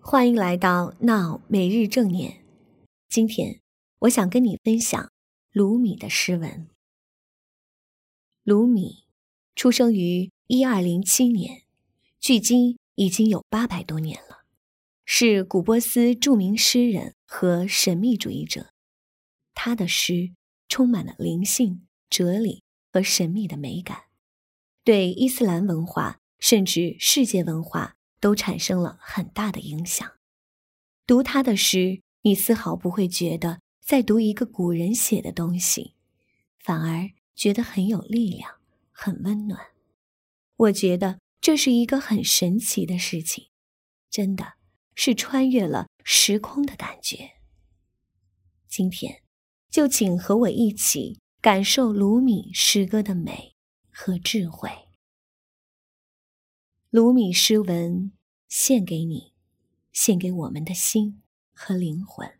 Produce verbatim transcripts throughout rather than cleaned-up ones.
欢迎来到闹每日正念。今天我想跟你分享鲁米的诗文。鲁米出生于一二零七年，距今已经有八百多年了，是古波斯著名诗人和神秘主义者。他的诗充满了灵性、哲理和神秘的美感，对伊斯兰文化甚至世界文化都产生了很大的影响。读他的诗，你丝毫不会觉得在读一个古人写的东西，反而觉得很有力量，很温暖。我觉得这是一个很神奇的事情，真的是穿越了时空的感觉。今天就请和我一起感受鲁米诗歌的美和智慧。鲁米诗文献给你，献给我们的心和灵魂。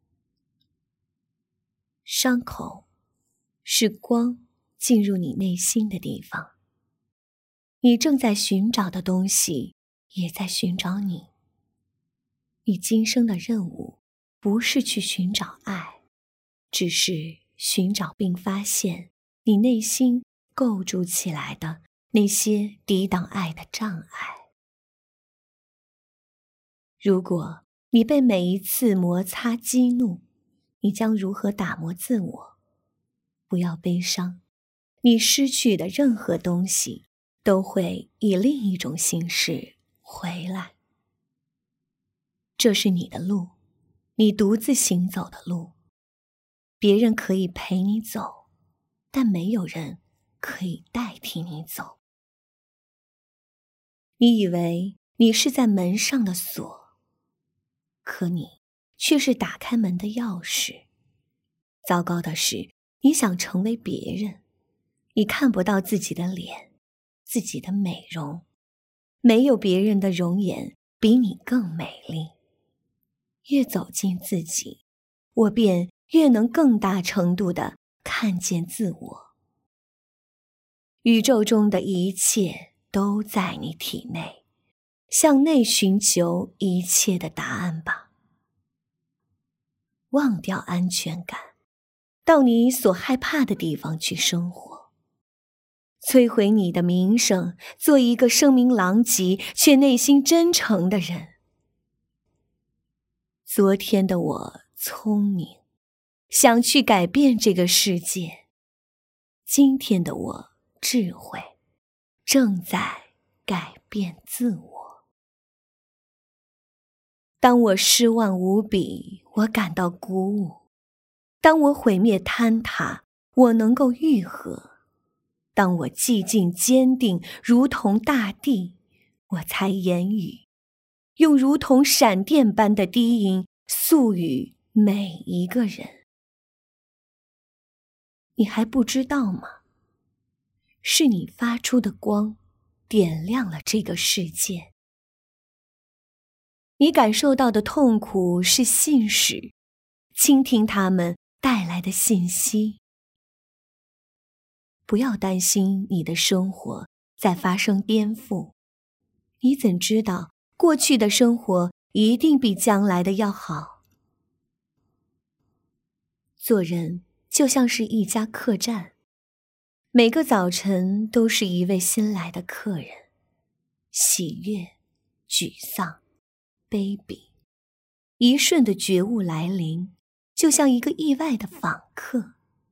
伤口是光进入你内心的地方，你正在寻找的东西也在寻找你。你今生的任务不是去寻找爱，只是寻找并发现你内心构筑起来的那些抵挡爱的障碍。如果你被每一次摩擦激怒，你将如何打磨自我？不要悲伤，你失去的任何东西都会以另一种形式回来。这是你的路，你独自行走的路。别人可以陪你走，但没有人可以代替你走。你以为你是在门上的锁，可你却是打开门的钥匙。糟糕的是，你想成为别人，你看不到自己的脸，自己的美容。没有别人的容颜比你更美丽。越走进自己，我便越能更大程度地看见自我。宇宙中的一切都在你体内，向内寻求一切的答案吧。忘掉安全感，到你所害怕的地方去生活。摧毁你的名声，做一个声名狼藉却内心真诚的人。昨天的我聪明，想去改变这个世界。今天的我智慧，正在改变自我。当我失望无比，我感到鼓舞；当我毁灭坍塌，我能够愈合；当我寂静坚定，如同大地，我才言语，用如同闪电般的低音诉与每一个人。你还不知道吗？是你发出的光，点亮了这个世界。你感受到的痛苦是信使，倾听他们带来的信息。不要担心你的生活在发生颠覆，你怎知道过去的生活一定比将来的要好？做人就像是一家客栈，每个早晨都是一位新来的客人，喜悦、沮丧、卑鄙，一瞬的觉悟来临，就像一个意外的访客。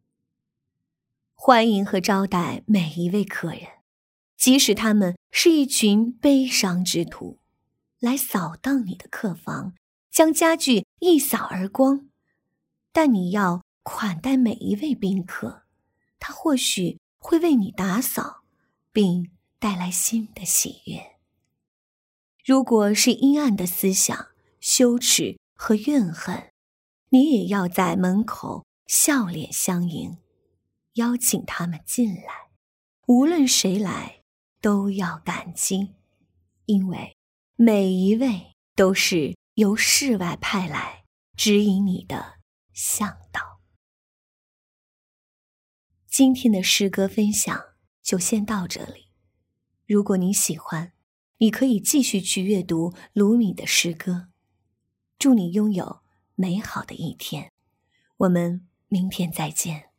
欢迎和招待每一位客人，即使他们是一群悲伤之徒，来扫荡你的客房，将家具一扫而光。但你要款待每一位宾客，他或许会为你打扫，并带来新的喜悦。如果是阴暗的思想、羞耻和怨恨，你也要在门口笑脸相迎，邀请他们进来。无论谁来，都要感激，因为每一位都是由世外派来指引你的向导。今天的诗歌分享就先到这里。如果你喜欢，你可以继续去阅读鲁米的诗歌。 祝你拥有美好的一天。我们明天再见。